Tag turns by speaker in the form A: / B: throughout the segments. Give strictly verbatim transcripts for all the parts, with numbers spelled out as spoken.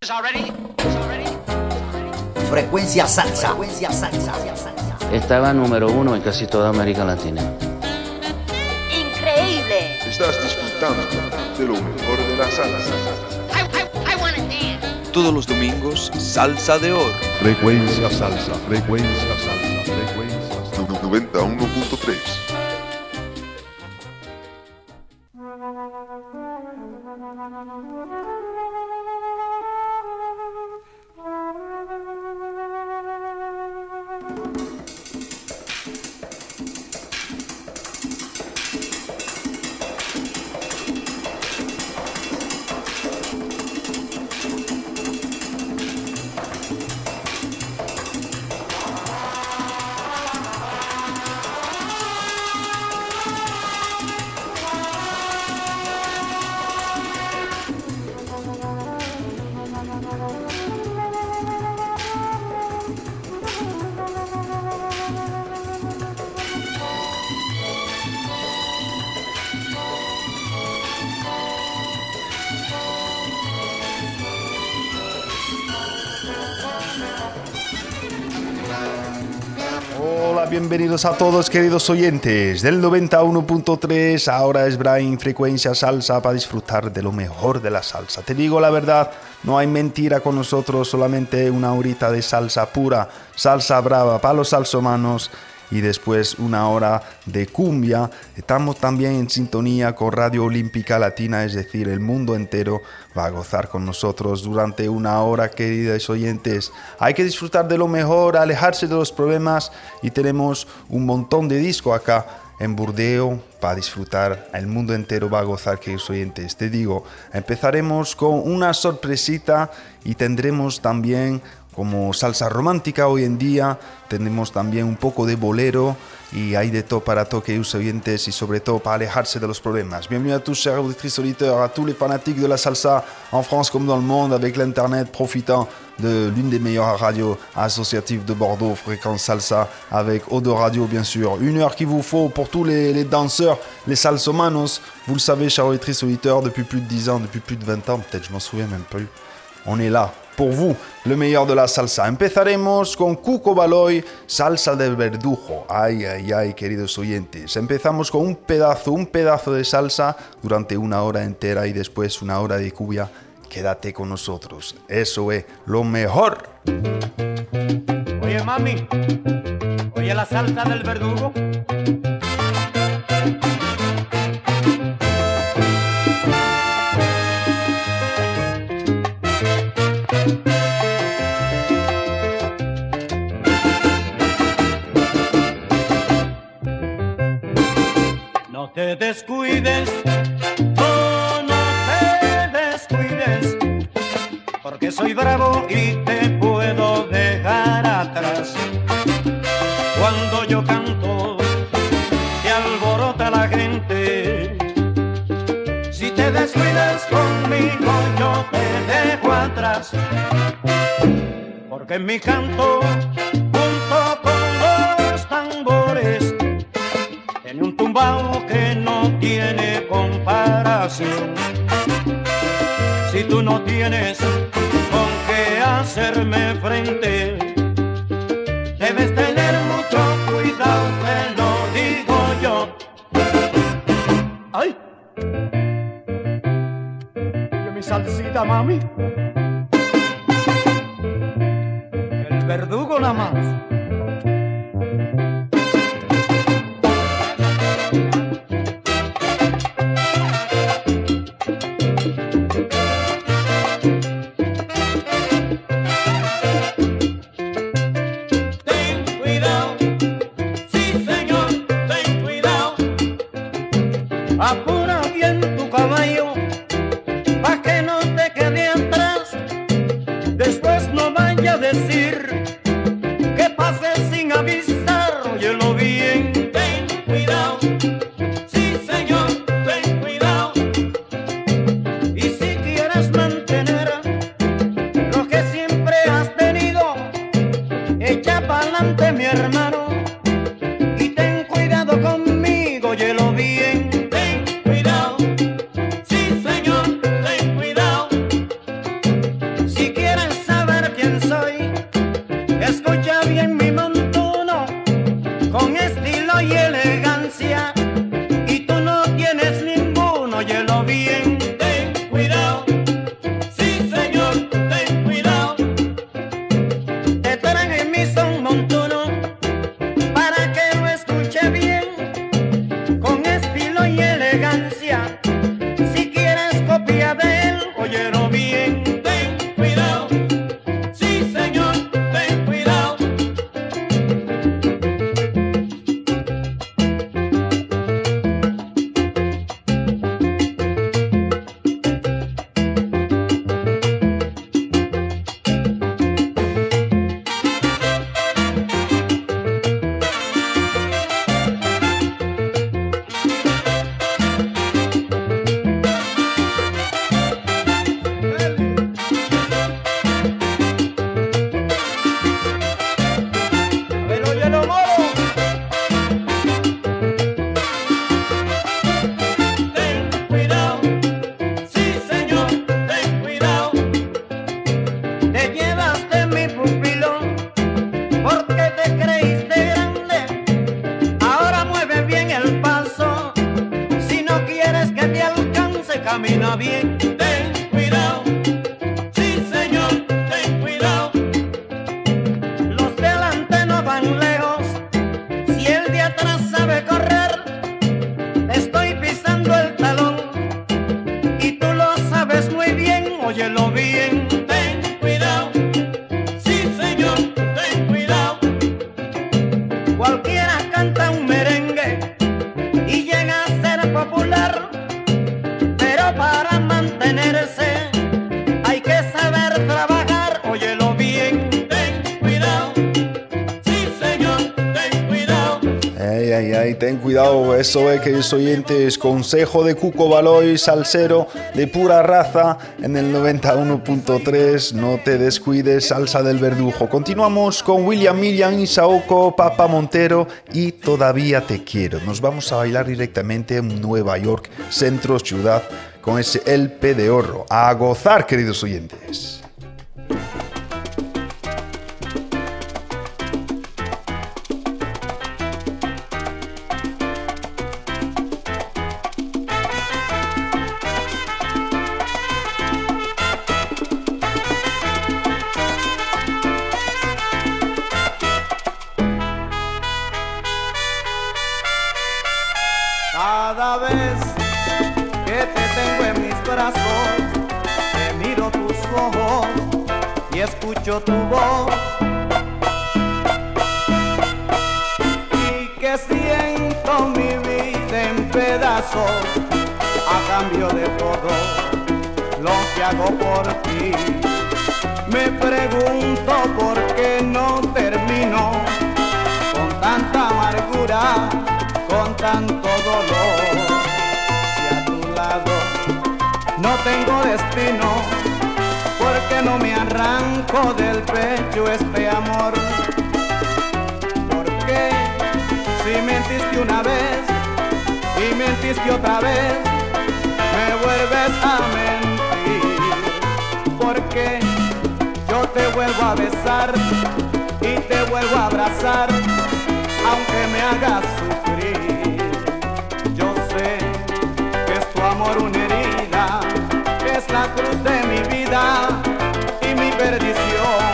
A: Frecuencia salsa. Frecuencia salsa.
B: Estaba número uno en casi toda América Latina.
C: ¡Increíble!
D: Estás disfrutando de lo mejor de la salsa.
C: I, I, I wanna dance.
E: Todos los domingos, Salsa de Oro.
F: Frecuencia salsa, frecuencia salsa, frecuencia salsa.
D: noventa y uno punto tres.
F: Bienvenidos a todos, queridos oyentes del noventa y uno punto tres. Ahora es Brian, Frecuencia Salsa, para disfrutar de lo mejor de la salsa. Te digo la verdad, no hay mentira con nosotros, solamente una horita de salsa pura, salsa brava para los salsomanos y después una hora de cumbia. Estamos también en sintonía con Radio Olímpica Latina, es decir, el mundo entero va a gozar con nosotros durante una hora, queridos oyentes. Hay que disfrutar de lo mejor, alejarse de los problemas y tenemos un montón de disco acá en Burdeo para disfrutar. El mundo entero va a gozar, queridos oyentes. Te digo, empezaremos con una sorpresita y tendremos también como salsa romántica hoy en día, tenemos también un poco de bolero y hay de todo para todos, queridos oyentes, y sobre todo para alejarse de los problemas. Bienvenue à tous, chers auditrices auditeurs, à tous les fanatiques de la salsa en France comme dans le monde, avec l'internet, profitant de l'une des meilleures radios associatives de Bordeaux, Fréquence Salsa, avec Odo Radio bien sûr. Une heure qu'il vous faut pour tous les, les danseurs, les salsomanos. Vous le savez, chers auditrices auditeurs, depuis plus de dix ans, depuis plus de vingt ans, peut-être je m'en souviens même plus. On est là pour vous, le meilleur de la salsa. Empezaremos con Cuco Baloy, Salsa del Verdugo. Ay, ay, ay, queridos oyentes. Empezamos con un pedazo, un pedazo de salsa durante una hora entera y después una hora de cumbia. Quédate con nosotros. Eso es lo mejor.
G: Oye, mami, oye la salsa del verdugo. No te descuides, oh, no te descuides, porque soy bravo y te puedo dejar atrás. Cuando yo canto, se alborota la gente. Si te descuidas conmigo, yo te dejo atrás, porque en mi canto, junto con los tambores, tiene un tumbao que no tiene comparación. Si tú no tienes con qué hacerme frente, debes tener mucho cuidado, te lo digo yo. ¡Ay! Oye mi salsita, mami. El verdugo nada más. Apura bien tu caballo, pa' que no te quede atrás. Después no vaya a decir que pases sin avisar. Óyelo bien, ten cuidado. Sí, señor, ten cuidado. Y si quieres mantener lo que siempre has tenido, echa pa'lante, mi hermano, y ten cuidado conmigo. Óyelo bien. Si
F: ten cuidado, eso es, queridos oyentes, consejo de Cuco Baloy, salsero de pura raza, en el noventa y uno punto tres, no te descuides, salsa del verdujo. Continuamos con William Millian y Saoko, Papa Montero y Todavía te quiero. Nos vamos a bailar directamente en Nueva York, centro ciudad, con ese L P de oro. A gozar, queridos oyentes.
G: Cada vez que te tengo en mis brazos, te miro tus ojos y escucho tu voz, y que siento mi vida en pedazos a cambio de todo lo que hago por ti. Me pregunto por qué no termino con tanta amargura, con tanto dolor. Si a tu lado no tengo destino, ¿por qué no me arranco del pecho este amor? Porque si mentiste una vez y mentiste otra vez, me vuelves a mentir. Porque yo te vuelvo a besar y te vuelvo a abrazar, aunque me hagas sufrir. Yo sé que es tu amor una herida, que es la cruz de mi vida y mi perdición.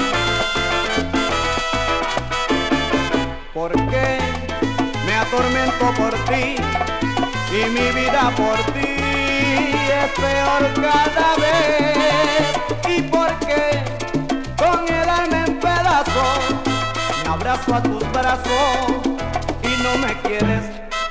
G: Porque me atormento por ti y mi vida por ti es peor cada vez. Y porque con el alma en pedazos me abrazo a tus brazos y no me quieres.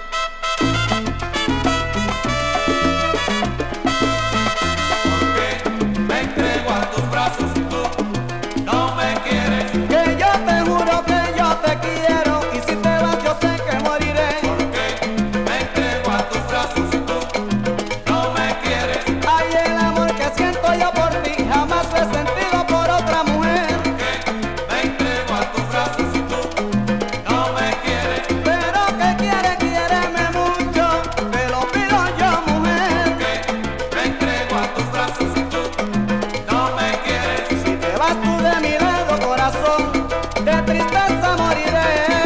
G: Porque me entrego a tus brazos y tú no me quieres. Que yo te juro que yo te quiero y si te vas yo sé que moriré. Porque me entrego a tus brazos y tú no me quieres. Ay, el amor que siento yo por ti jamás lo he sentido por otra mujer. Me entrego a tus brazos y tú no me quieres. Pero que quieres, quiéreme mucho, te lo pido yo, mujer. Me entrego a tus brazos y tú no me quieres. Si te vas tú de mi lado, corazón, de tristeza moriré.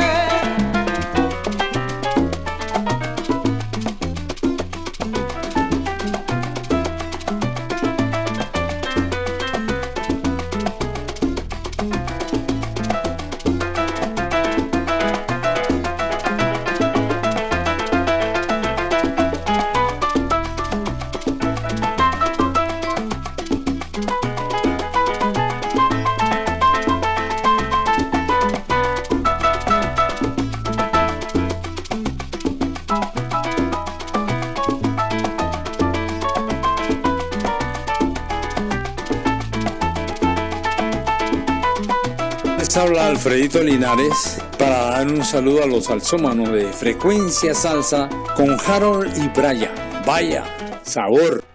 A: Les habla Alfredito Linares para dar un saludo a los salsómanos de Frecuencia Salsa con Harold y Brian. Vaya, sabor.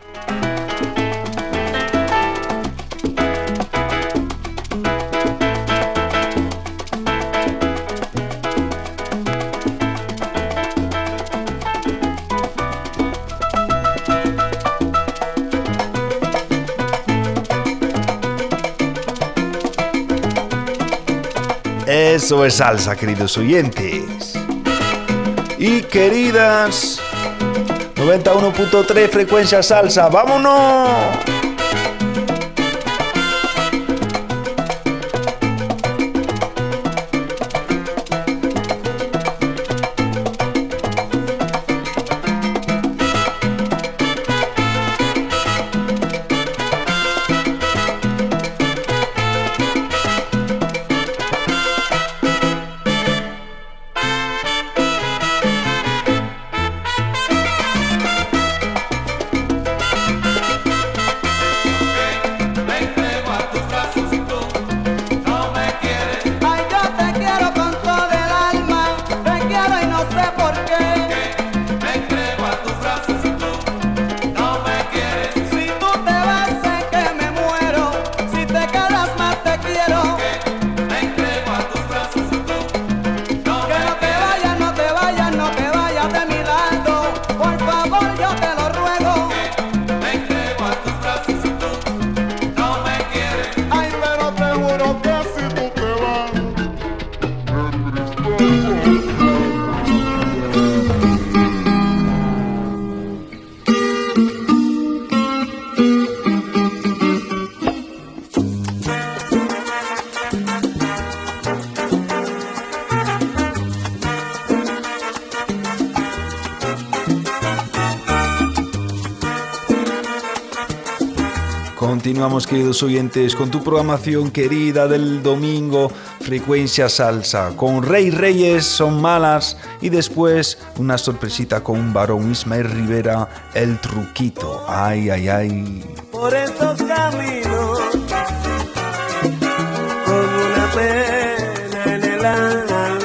F: Eso es salsa, queridos oyentes. Y queridas, noventa y uno punto tres Frecuencia Salsa, ¡vámonos! continuamos, queridos oyentes, con tu programación querida del domingo, Frecuencia Salsa, con Rey Reyes, Son Malas, y después una sorpresita con un varón, Ismael Rivera, El Truquito. Ay, ay, ay.
G: Por estos caminos, con una pena en el alma,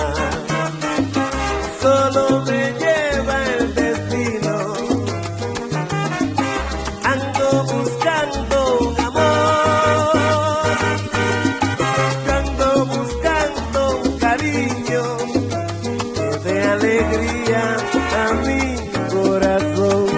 G: solo me lleva el destino. Ando buscando un amor, ando buscando un cariño que dé alegría a mi corazón.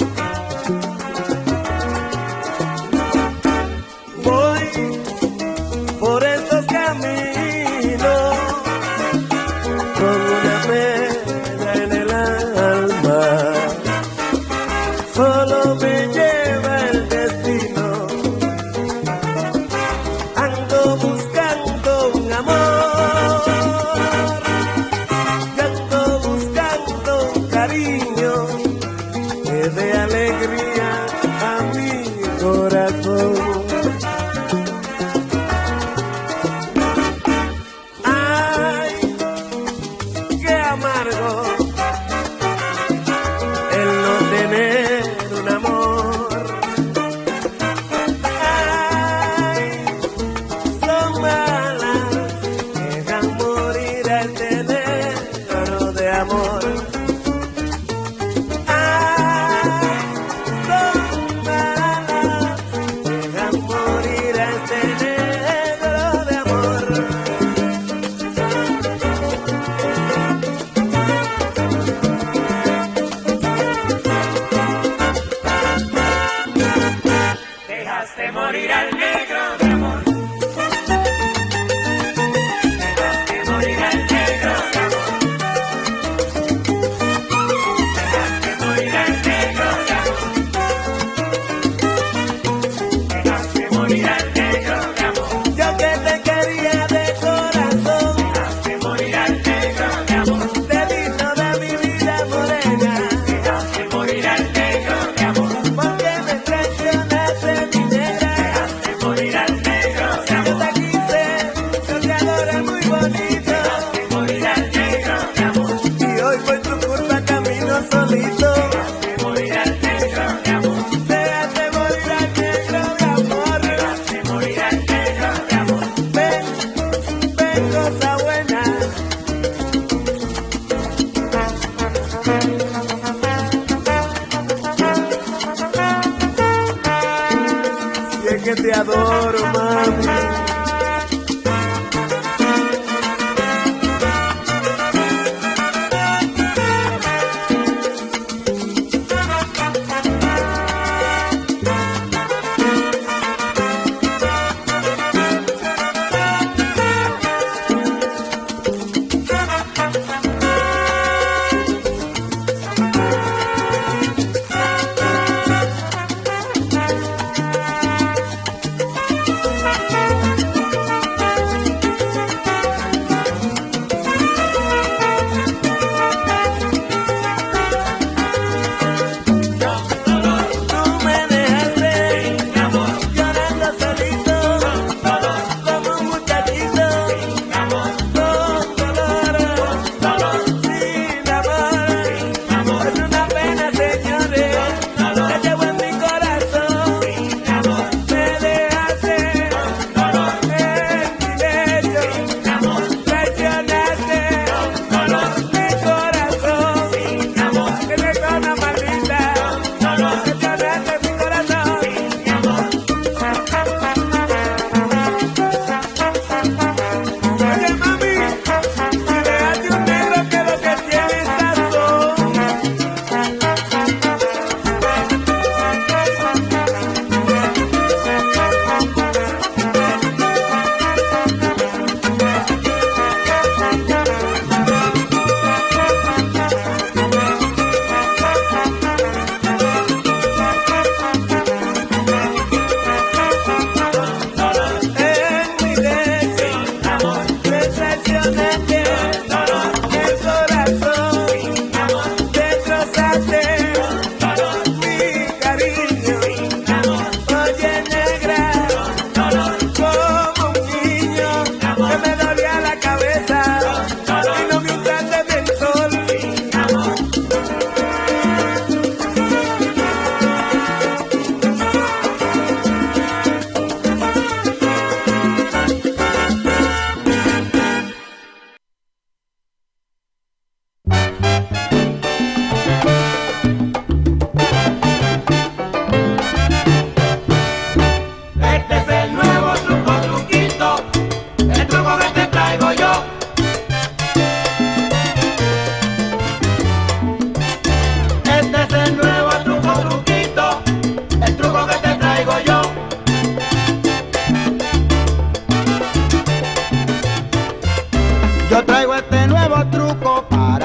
G: Voy por estos caminos con una pena en el alma, solo me lleva el destino. Ando buscando un amor, y ando buscando un cariño que dé alegría a mi corazón. Ay, qué amargo el no tener un amor. Ay, son malas, dejan morir a este negro de amor. Ay, son malas, dejan morir a este negro de amor. Dejaste morir al negro de amor. Dejaste morir al negro de amor. Dejaste morir al negro de amor. Dejaste morir al negro de amor. Yo que te quería de corazón. Dejaste morir al negro de amor. Delito de mi vida morena. Dejaste morir al negro de amor. Porque me traicionaste, mi negra. Dejaste morir al negro de amor. Yo te quise, yo te adoro muy bonito. Dejaste morir al negro de amor. Y hoy por tu culpa camino solito. Dejaste morir al negro de amor. Dejaste morir al negro de amor. Dejaste morir al negro de amor. Ven, ven cosa buena. Si es que te adoro, mami.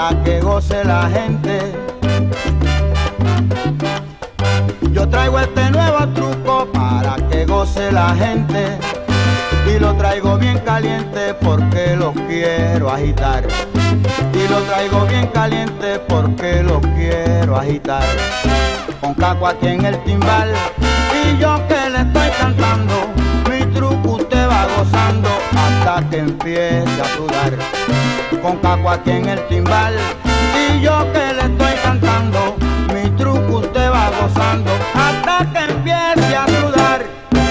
H: para que goce la gente. Yo traigo este nuevo truco para que goce la gente y lo traigo bien caliente porque lo quiero agitar. Y lo traigo bien caliente porque lo quiero agitar. Con Caco aquí en el timbal y yo que le estoy cantando, mi truco usted va gozando hasta que empiece a sudar. Con Caco aquí en el timbal y yo que le estoy cantando, mi truco usted va gozando hasta que empiece a sudar.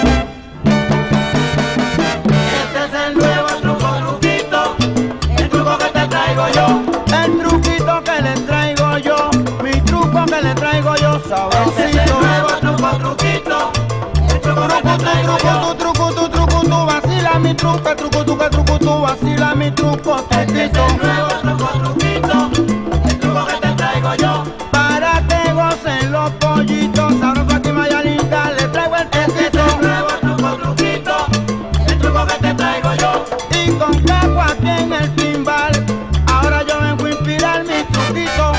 H: Este es el nuevo truco, truquito, el truco que te traigo yo, el truquito que le traigo yo, mi truco que le traigo yo, sabrosito. Este es el nuevo truco, truquito, el truco que te traigo yo. Tu truco, tu truco, tu vacila mi truco, truco, tu que truco, tu vacila mi truco, truquito. Este es el nuevo truco, truquito, el truco que te traigo yo, para que gocen los pollitos, sabroso aquí Mayalita, le traigo el truquito. Este es el nuevo truco, truquito, el truco que te traigo yo, y con Caco aquí en el timbal, ahora yo vengo a inspirar mi truquito.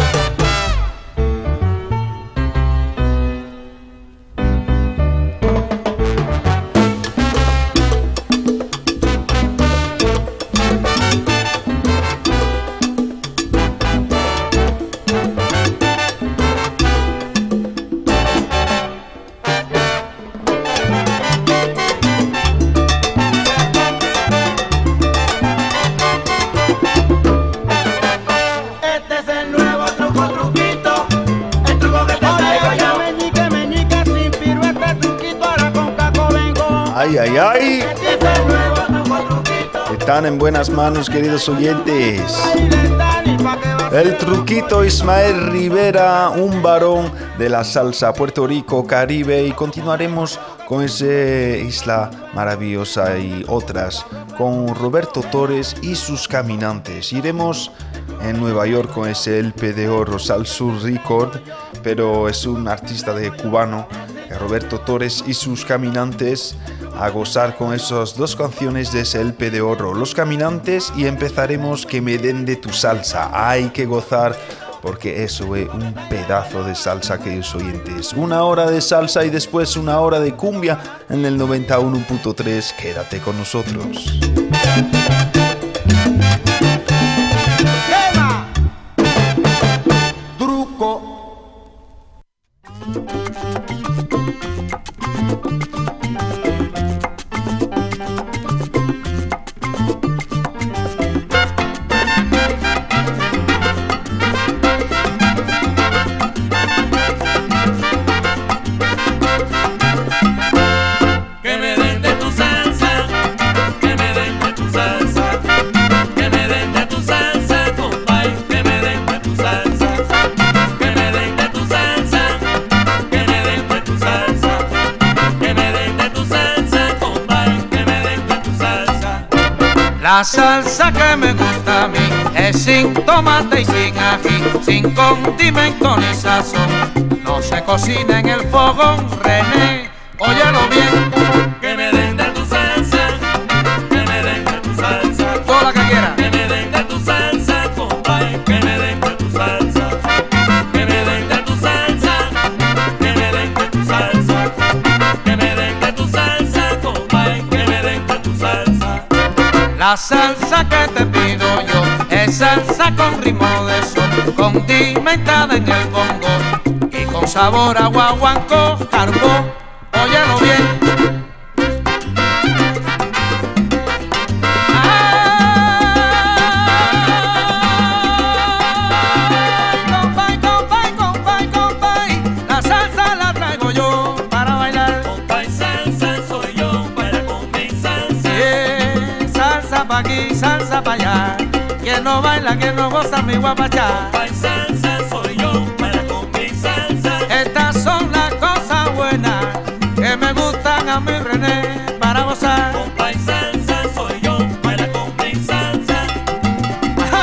F: Ay, ay, ay. Están en buenas manos, queridos oyentes. El truquito Ismael Rivera, un varón de la salsa Puerto Rico, Caribe, y continuaremos con esa isla maravillosa y otras, con Roberto Torres y sus caminantes. Iremos en Nueva York con ese L P de oro, Sal Sur Record, pero es un artista de cubano, Roberto Torres y sus caminantes, a gozar con esas dos canciones de ese L P de oro, Los Caminantes, y empezaremos Que me den de tu salsa. Hay que gozar porque eso es un pedazo de salsa, queridos oyentes. Una hora de salsa y después una hora de cumbia en el noventa y uno punto tres. Quédate con nosotros.
H: ¡Quema! Truco.
I: La salsa que me gusta a mí es sin tomate y sin ají, sin condimento ni sazón. No se cocina en el fogón, René, óyelo bien.
J: Que me den de tu salsa, que me den de tu salsa,
I: toda la que quiera.
J: Que me den de tu salsa, compay, que me den de tu salsa, que me den de tu salsa, que me den de tu salsa, que me den de tu salsa, compay, que me den de tu salsa.
I: La salsa que te pido yo es salsa con ritmo de sol, condimentada en el bongo y con sabor a guaguancó, carbón, óyelo bien. Salsa pa' allá, quien no baila, quien no goza mi guapachá.
J: Compay, salsa soy yo, para con mi salsa.
I: Estas son las cosas buenas que me gustan a mi René para gozar.
J: Compay, salsa soy yo, para con mi salsa.
I: Ajá.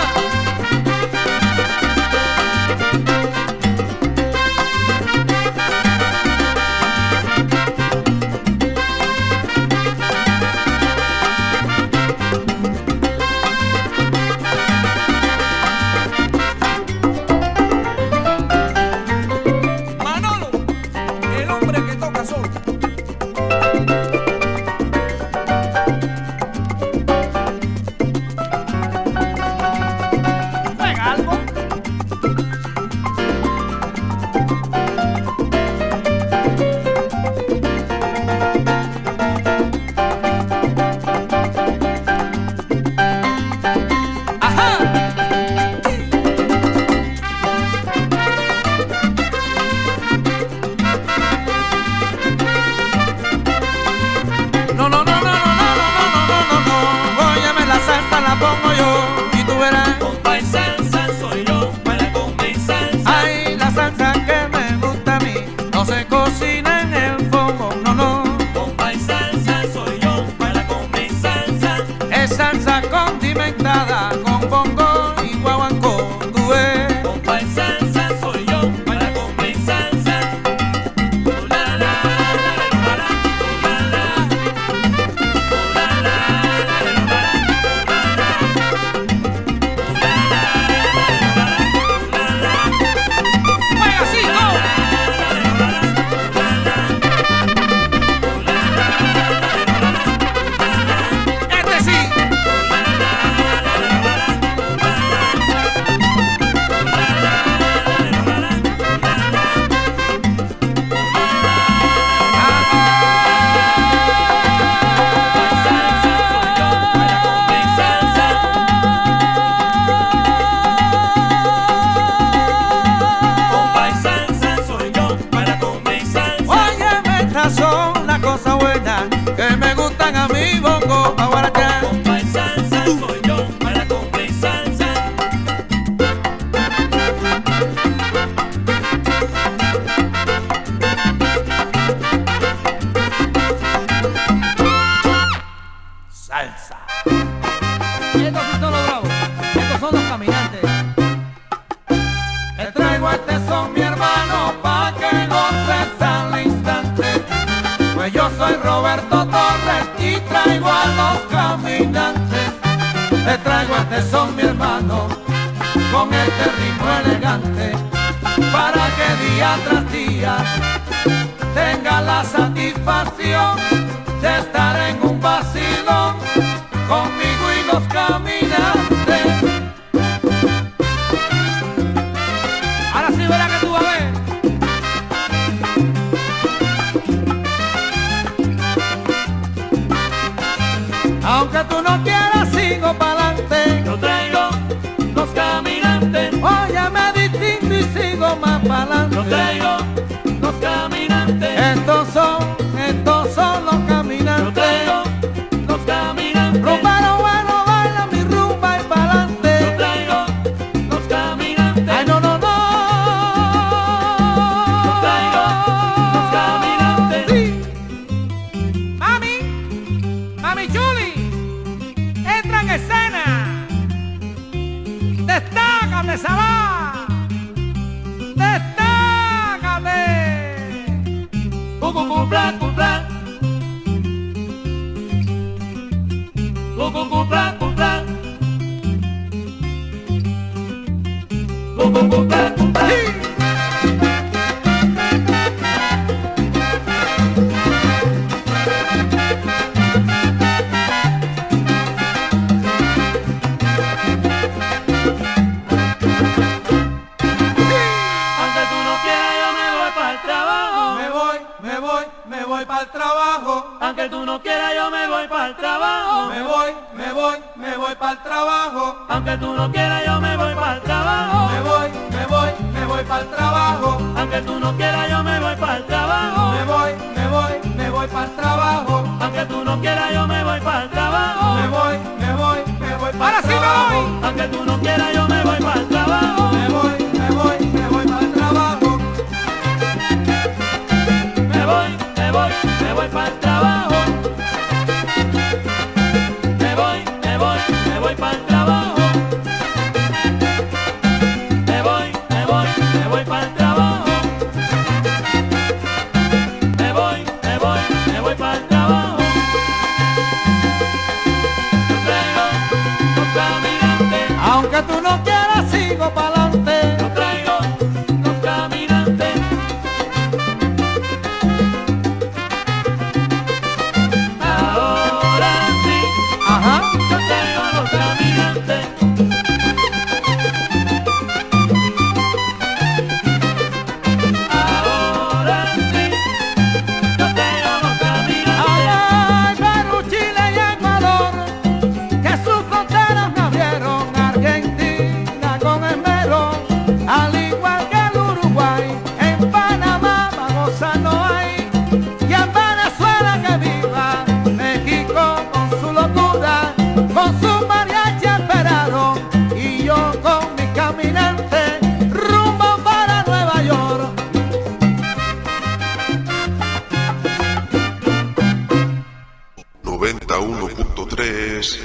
I: suban a mi bongo a guarachar.
J: Compa y salsa soy yo, para compa y salsa.
I: Salsa. Estos sí son los bravos, estos son los caminantes. Te traigo este son, mi hermano, pa' que goces al instante. Pues yo soy Roberto Torres y traigo a los caminantes. Te traigo este son, mi hermano, con este ritmo elegante, para que día tras día tenga la satisfacción de estar en un vacilón conmigo y los caminantes. Ahora sí verás que tú vas a ver. Aunque tú no quieras, sigo pa'lante.
J: Yo traigo los caminantes.
I: Óyame distinto y sigo más pa'lante.
J: Yo traigo los caminantes.
I: Estos son, estos son los caminantes.
J: Yo traigo los caminantes.
I: Rumbero bueno, baila mi rumba y pa'lante.
J: Yo traigo los caminantes.
I: Ay, no, no, no.
J: Yo traigo los caminantes.
I: Sí. Mami, mami Chuli, entra en escena. Destácate, Sabá. Destácate.
J: Cucu, cumpla, cumpla. Cucu, cumpla, cumpla. Cucu, cumpla, cumpla. Aunque tú no quieras, yo me voy para el trabajo.
I: Me voy, me voy, me voy para el trabajo.
J: Aunque tú no quieras, yo me voy para el trabajo.
I: Me voy, me voy, me voy para el trabajo.
J: Aunque tú no quieras, yo me voy para el trabajo.
I: Me voy, me voy, me voy para el trabajo.
J: Aunque tú no quieras, yo me voy para el trabajo.
I: Me voy, me voy, me voy para el trabajo.
J: Aunque tú no quieras, yo me voy para el trabajo.
I: Me voy, me voy, me voy para el trabajo.
J: Aunque tú no quieras, yo me voy para el trabajo.
I: Me voy, me voy, me voy para el trabajo.
J: Me voy, me voy, me voy para el trabajo. Me voy, me voy, me voy para el trabajo. Me voy, me voy, me voy para el trabajo. Me voy, me voy, me voy para el trabajo. Yo traigo los caminantes.
I: Aunque tú no quieras, sigo pa'lante.
J: Yo traigo los caminantes. Ahora sí,
I: Ajá.
J: yo traigo los caminantes. Ahora sí, yo traigo los caminantes.
I: Ay, Perú, Chile y Ecuador, que sus fronteras me abrieron. Argentina con esmero, al igual que el Uruguay. En Panamá babosa no hay, y en Venezuela que viva. México con su locura, con su mariachi esperado, y yo con mi caminante rumbo para Nueva York.
D: noventa y uno punto tres.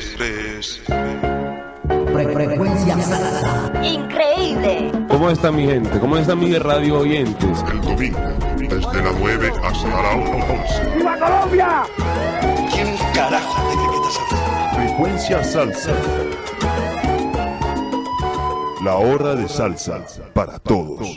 K: Frecuencia salsa.
L: Increíble.
M: ¿Cómo está mi gente? ¿Cómo están mis radio oyentes?
D: El domingo, desde las nueve hasta las once.
H: ¡Viva Colombia!
N: ¿Quién carajo te cree que estás hablando?
O: Frecuencia salsa. La hora de salsa para todos.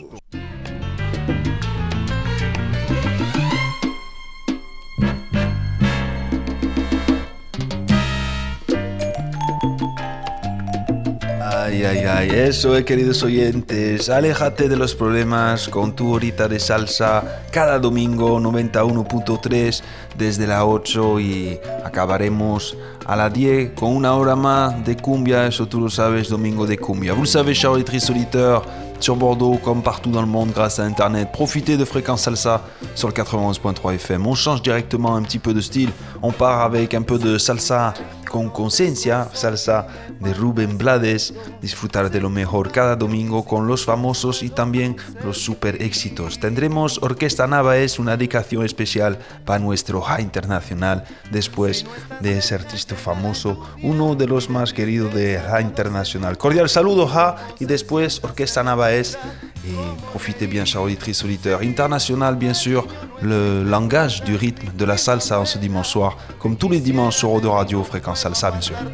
F: Ay, ay, ay, eso es, queridos oyentes. Aléjate de los problemas con tu horita de salsa cada domingo noventa y uno punto tres desde las ocho y acabaremos a las diez con una hora más de cumbia. Eso tú lo sabes, domingo de cumbia. Vous le savez, chers auditrices auditeurs, sur Bordeaux comme partout dans le monde grâce à Internet. Profitez de Fréquence Salsa sur le quatre-vingt-onze point trois F M. On change directement un petit peu de style. On part avec un peu de salsa con conciencia, salsa de Rubén Blades. Disfrutar de lo mejor cada domingo con los famosos y también los super éxitos. Tendremos Orquesta Navaes, una dedicación especial para nuestro Ja Internacional, después de ese artista famoso, uno de los más queridos de Ja Internacional. Cordial saludo, Ja, y después Orquesta Navaes. Et profitez bien, chers auditrices, auditeurs. International, bien sûr, le langage du rythme de la salsa en ce dimanche soir, comme tous les dimanches sur Odo Radio, Fréquence Salsa, bien sûr.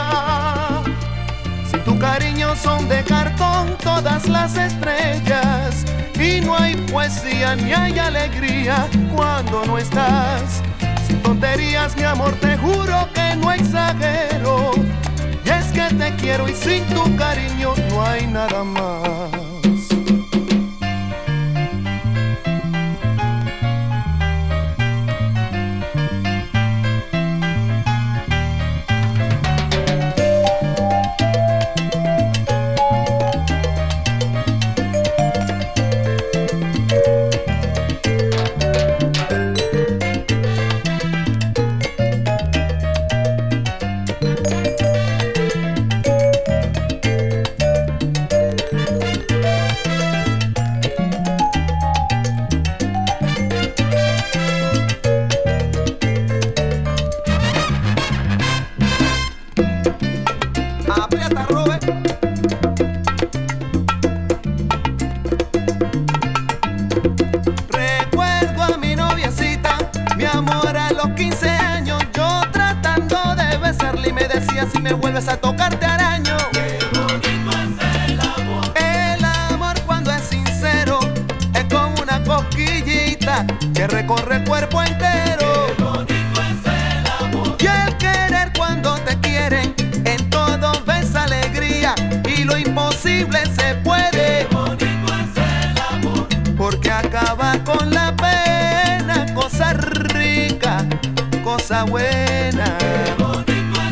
L: Si tu cariño son de cartón todas las estrellas y no hay poesía ni hay alegría cuando no estás. Sin tonterías, mi amor, te juro que no exagero. Y es que te quiero y sin tu cariño no hay nada más. Si me vuelves a tocar te araño.
J: Qué bonito es el amor.
L: El amor cuando es sincero es como una cosquillita que recorre el cuerpo entero.
J: Qué bonito es el amor.
L: Y el querer cuando te quieren en todo ves alegría y lo imposible se puede.
J: Qué bonito es el amor.
L: Porque acaba con la pena, cosa rica, cosa buena.
J: Qué bonito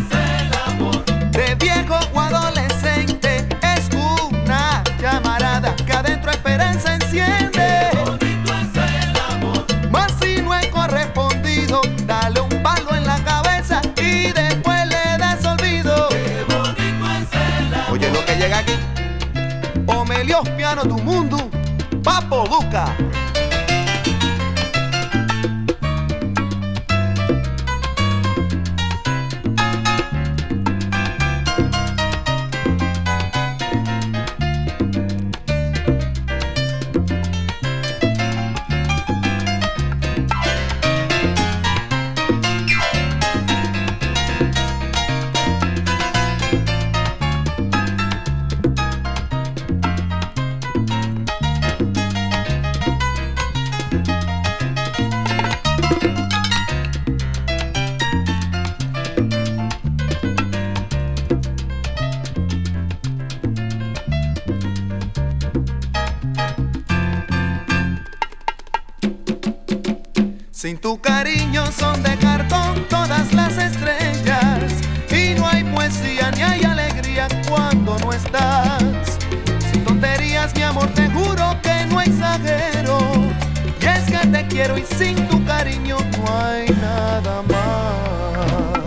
L: de viejo o adolescente es una llamarada que adentro esperanza enciende.
J: Qué bonito es el amor.
L: Mas si no he correspondido, dale un palo en la cabeza y después le das olvido.
J: Qué bonito es el amor.
L: Oye lo que llega aquí, Omelios Piano tu mundo, Papo Duca. Sin tu cariño son de cartón todas las estrellas y no hay poesía ni hay alegría cuando no estás. Sin tonterías, mi amor, te juro que no exagero. Y es que te quiero y sin tu cariño no hay nada más.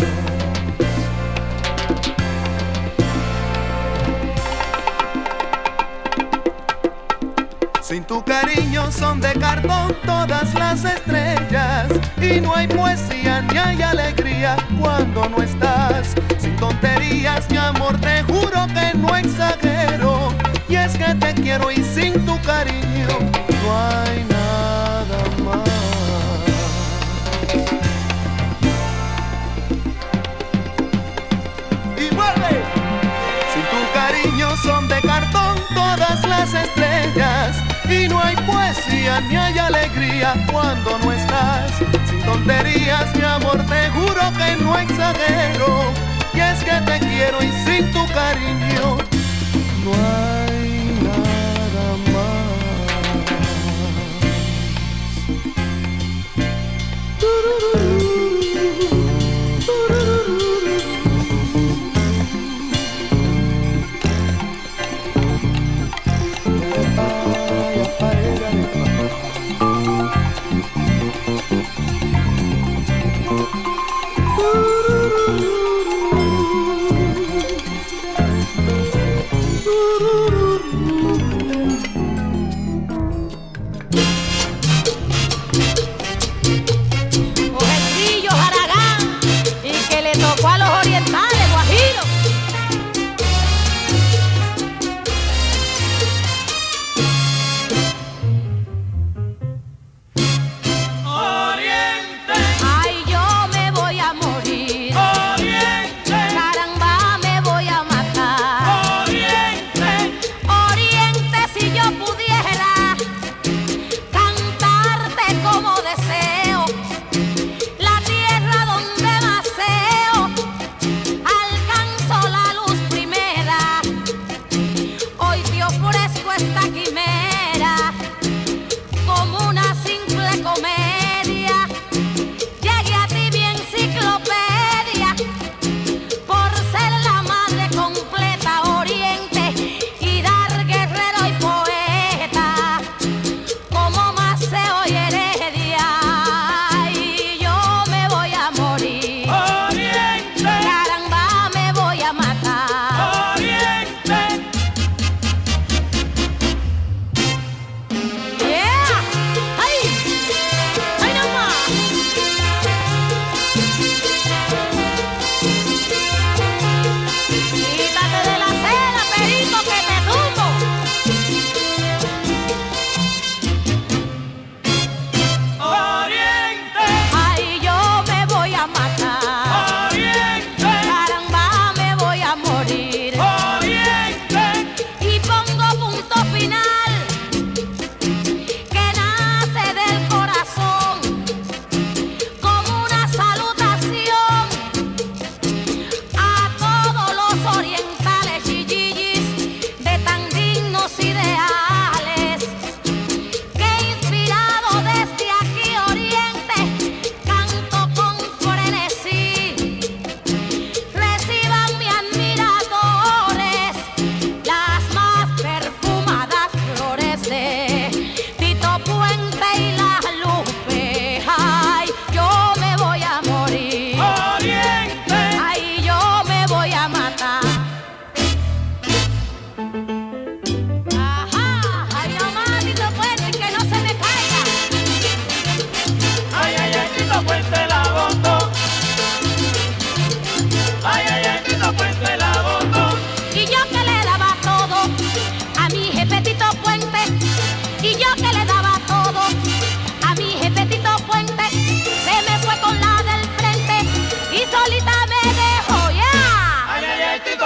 L: Sin tu cariño son de cartón todas las estrellas y no hay poesía ni hay alegría cuando no estás. Sin tonterías, mi amor, te juro que no exagero. Y es que te quiero y sin tu cariño no hay nada más. Y vuelve. Sin tu cariño son de cartón todas las estrellas y no hay poesía ni hay alegría cuando no estás. Sin tonterías, mi amor, te juro que no exagero. Y es que te quiero y sin tu cariño no hay nada más.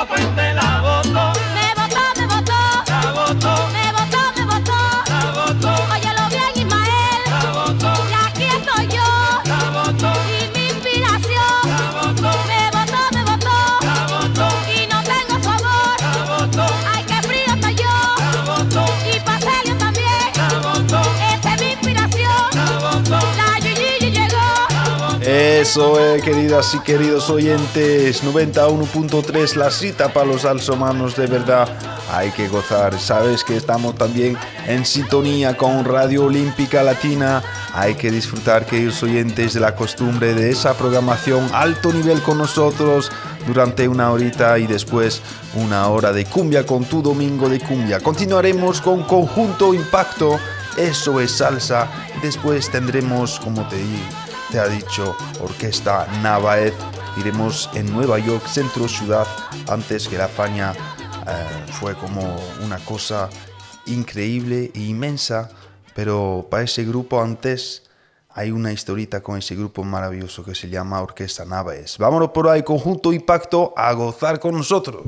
J: Tito Puente la votó.
P: Me votó, me votó.
J: La votó.
P: Me votó, me votó.
J: La votó.
P: Óyelo bien, Ismael.
J: La votó.
P: Y aquí estoy yo.
J: La votó.
P: Y mi inspiración.
J: La votó.
P: Me votó, me votó.
J: La votó.
P: Y no tengo su amor.
J: La votó.
P: Ay, qué frío estoy yo.
J: La votó.
P: Y Pacelio también.
J: La votó.
P: Esa es mi inspiración.
J: La votó.
P: La Gigi llegó.
F: Eso es, queridas y queridos oyentes, noventa y uno punto tres, la cita para los salsomanos de verdad. Hay que gozar, sabes que estamos también en sintonía con Radio Olímpica Latina. Hay que disfrutar, queridos oyentes, de la costumbre de esa programación alto nivel con nosotros durante una horita y después una hora de cumbia con tu domingo de cumbia. Continuaremos con Conjunto Impacto, eso es salsa. Después tendremos, como te dije, te ha dicho, Orquesta Navaez. Iremos en Nueva York, centro ciudad, antes que la Faña. Eh, fue como una cosa increíble e inmensa, pero para ese grupo antes hay una historita con ese grupo maravilloso que se llama Orquesta Navaez. Vámonos por ahí, Conjunto Impacto, a gozar con nosotros.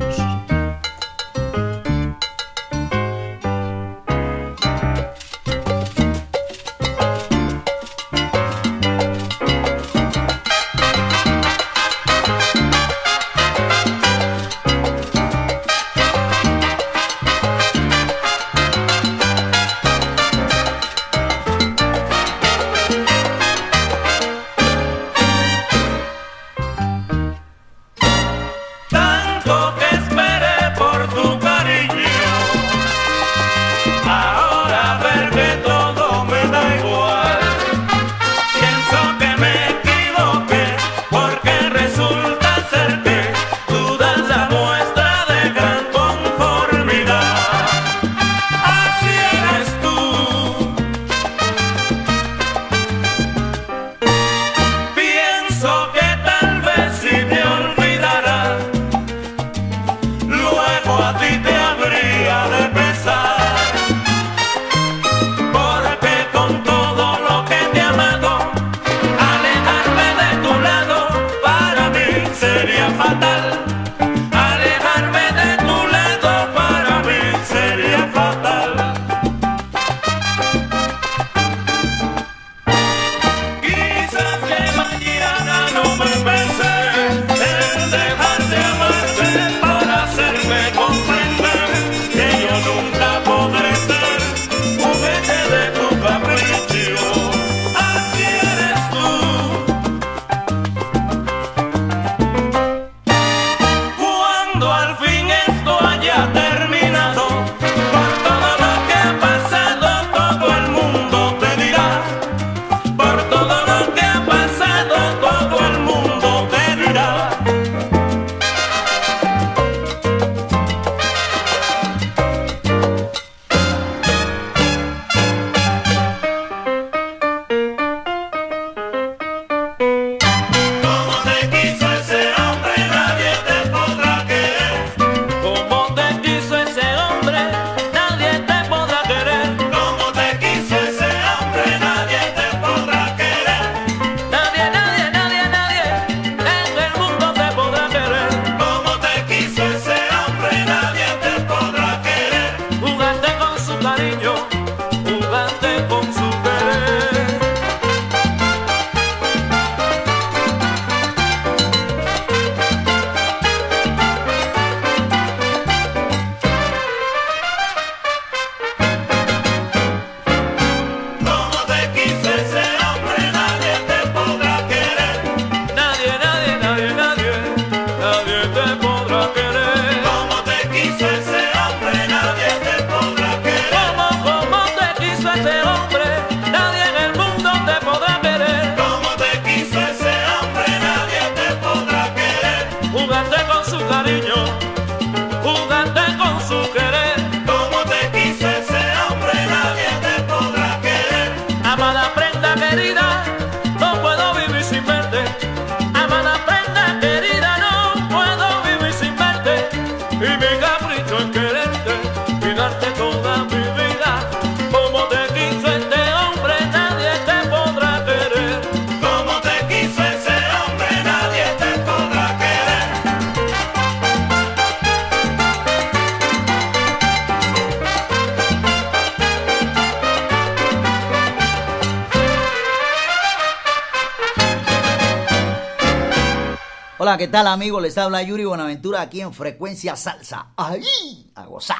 J: Tanto que esperé
Q: Hola, ¿qué tal, amigos? Les habla Yuri Buenaventura aquí en Frecuencia Salsa. ¡Ahí! A gozar.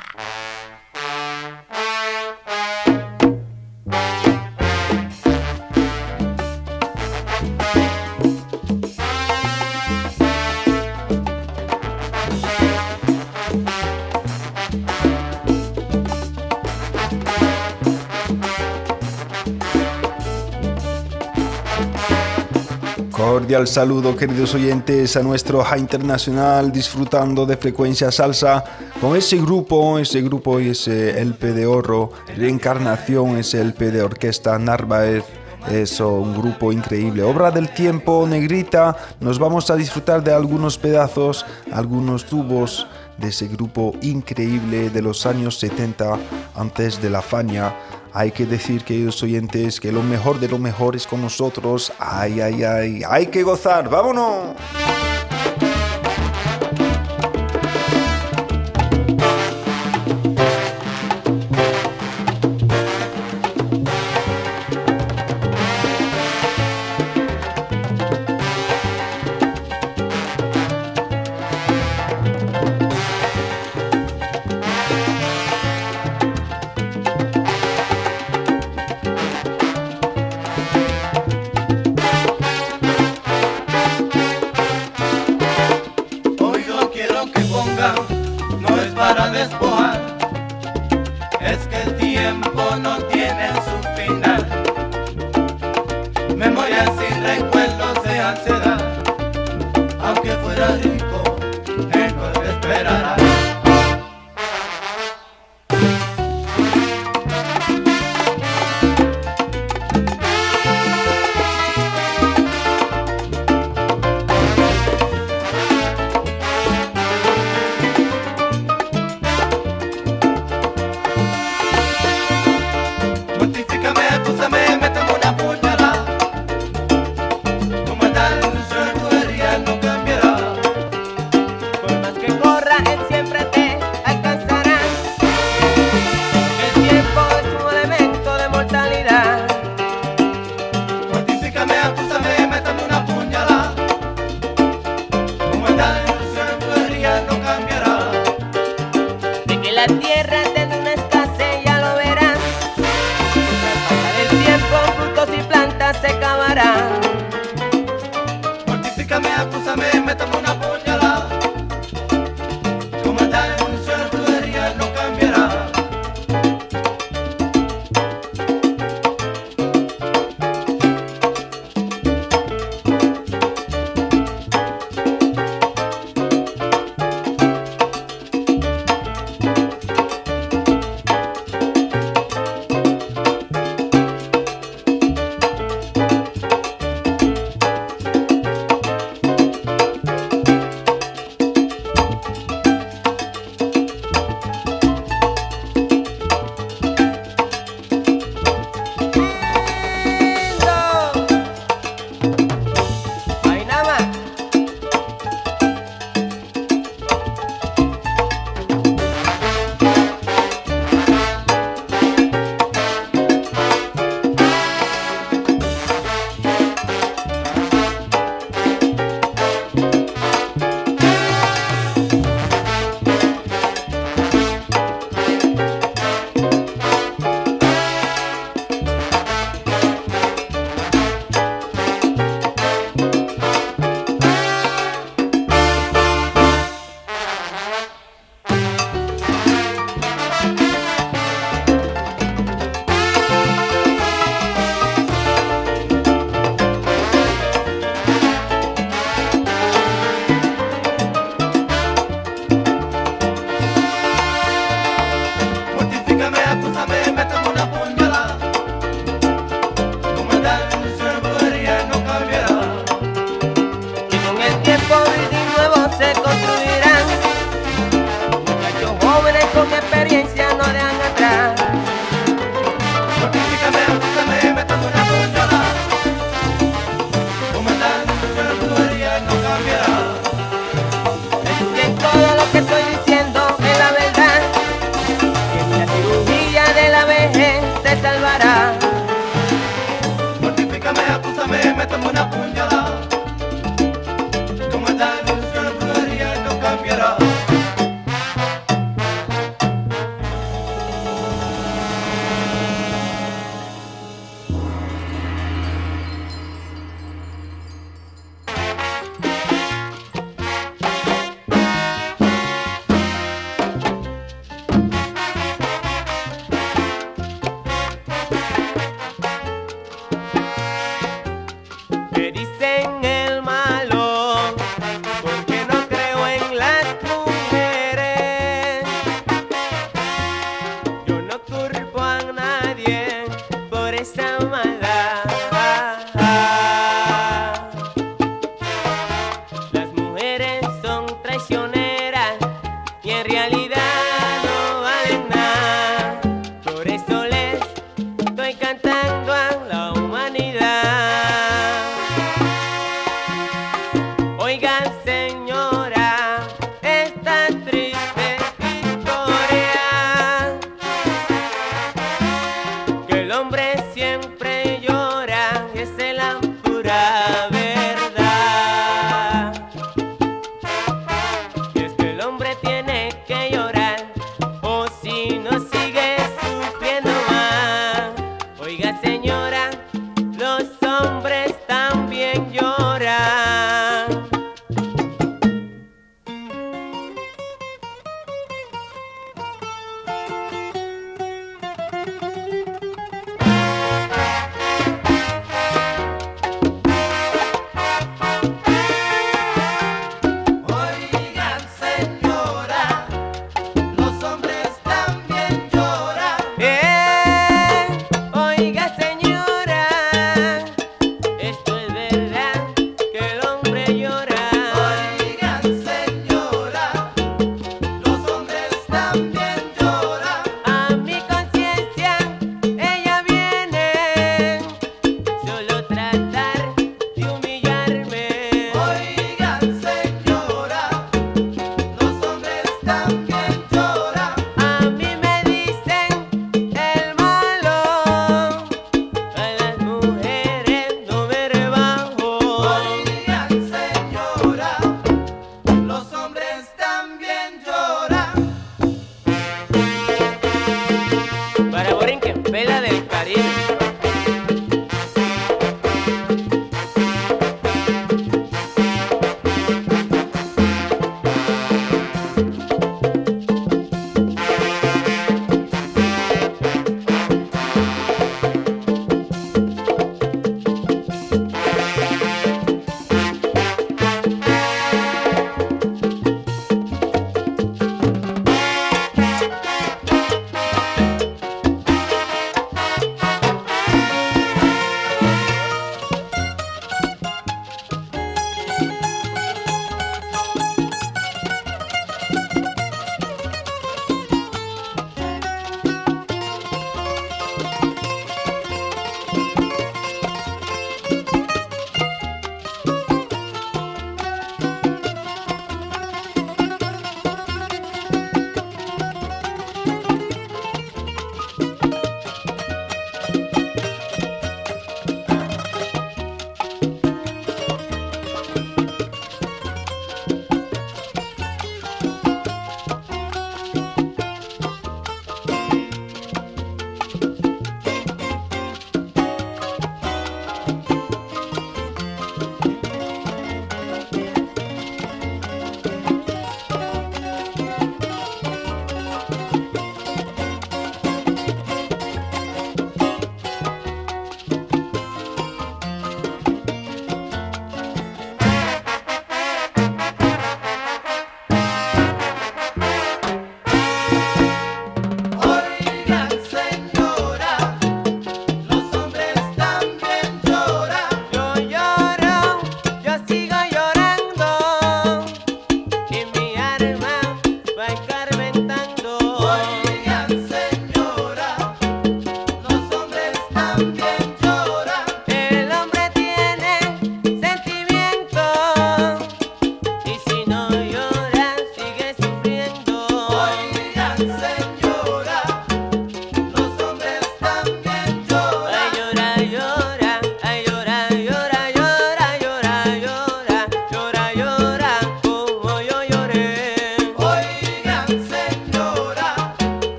F: Cordial saludo, queridos oyentes, a nuestro High Internacional, disfrutando de Frecuencia Salsa con ese grupo, ese grupo y ese L P de oro, Reencarnación, ese L P de orquesta Narváez. Eso, un grupo increíble. Obra del tiempo, Negrita. Nos vamos a disfrutar de algunos pedazos, algunos tubos de ese grupo increíble de los años setenta, antes de la Fania. Hay que decir, queridos oyentes, que lo mejor de lo mejor es con nosotros. Ay, ay, ay, hay que gozar. ¡Vámonos!
H: Mortifícame, acúsame, méteme una puñalada. ¿Cómo estás?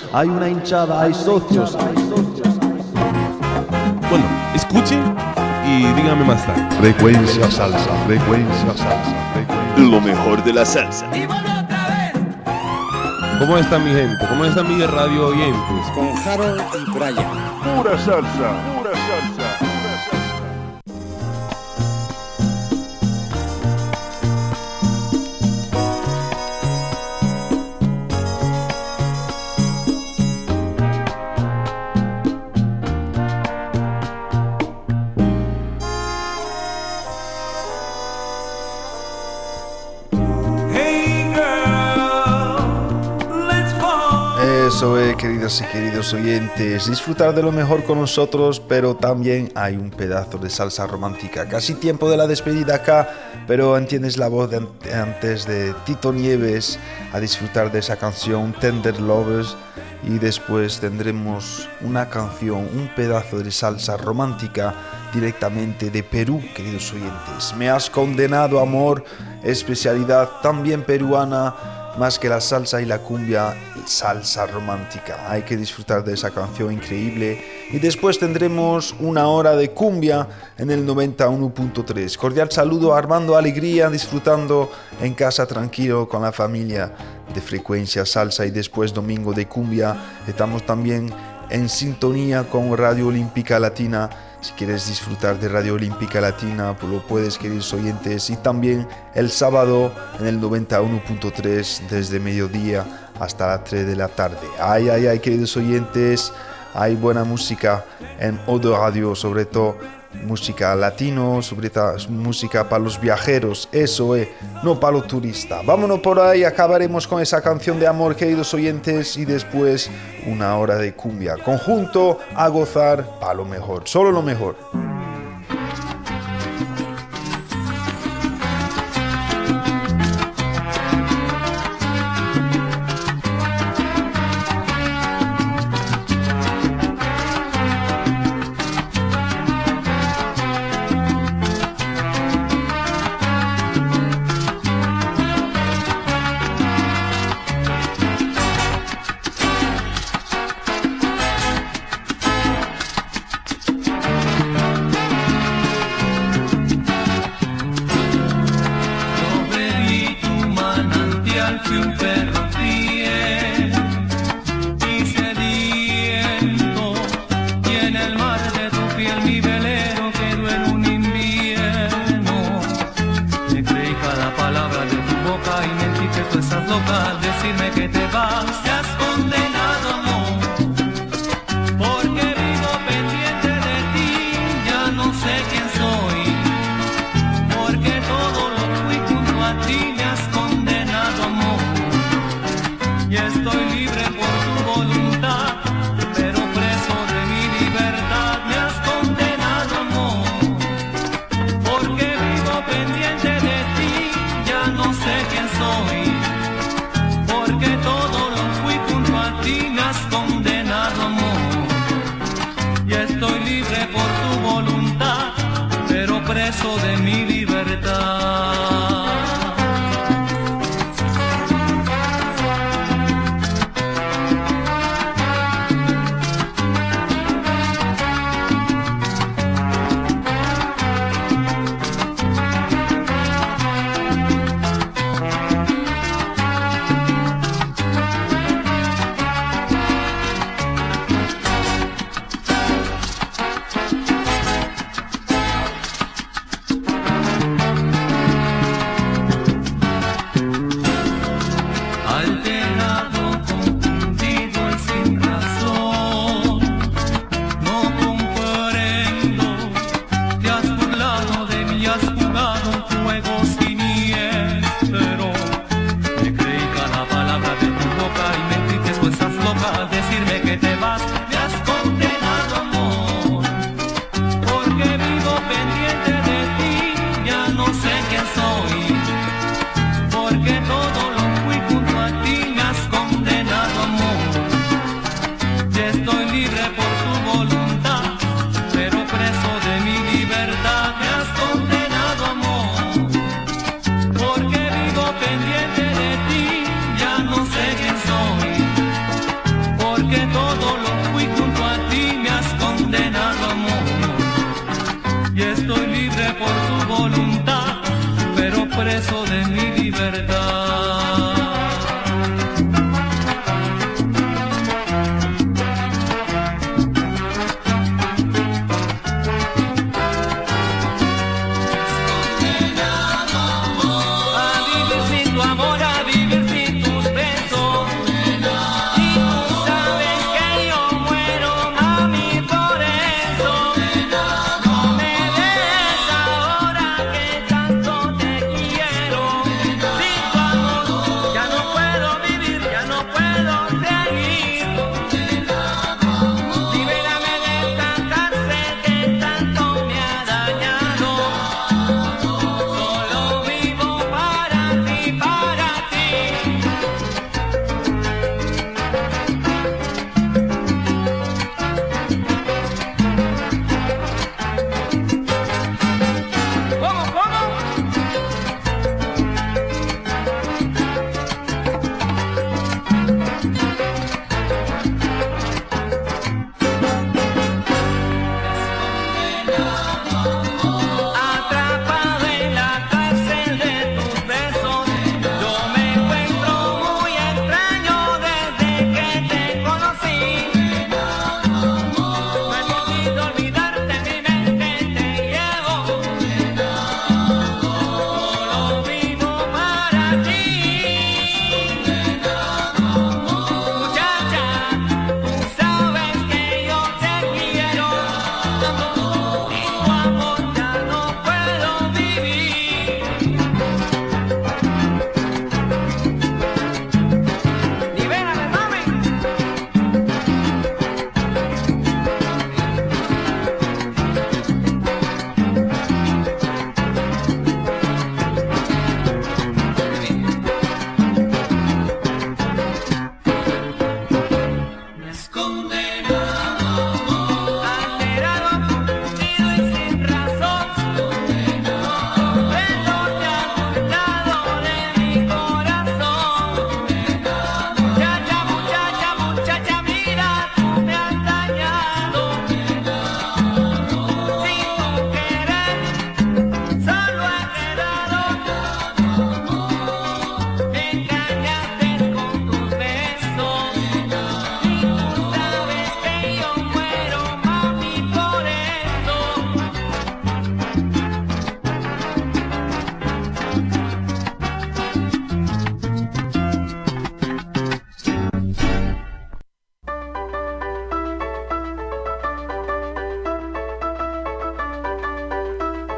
F: hay una hinchada, hay socios.
M: Bueno, escuche y dígame más tarde.
O: Frecuencia salsa, frecuencia salsa, frecuencia.
E: Lo mejor de la salsa.
M: ¿Cómo está mi gente? ¿Cómo está mi radio oyentes?
A: Con Harold y Brian.
O: Pura salsa, pura salsa.
F: Eso es, queridos y queridos oyentes, disfrutar de lo mejor con nosotros, pero también hay un pedazo de salsa romántica. Casi tiempo de la despedida acá, pero entiendes la voz de antes de Tito Nieves a disfrutar de esa canción Tender Lovers, y después tendremos una canción, un pedazo de salsa romántica directamente de Perú, queridos oyentes. Me has condenado, amor, especialidad también peruana. Más que la salsa y la cumbia, salsa romántica. Hay que disfrutar de esa canción increíble. Y después tendremos una hora de cumbia en el noventa y uno punto tres. Cordial saludo a Armando Alegría, disfrutando en casa tranquilo con la familia de Frecuencia Salsa. Y después domingo de cumbia. Estamos también en sintonía con Radio Olímpica Latina. Si quieres disfrutar de Radio Olímpica Latina, pues lo puedes, queridos oyentes. Y también el sábado en el noventa y uno punto tres desde mediodía hasta las tres de la tarde. Ay, ay, ay, queridos oyentes, hay buena música en Odo Radio, sobre todo música latino, sobre todo música para los viajeros, eso es, no para los turistas. Vámonos por ahí, acabaremos con esa canción de amor, queridos oyentes, y después una hora de cumbia. Conjunto a gozar para lo mejor, solo lo mejor.
J: beso de mi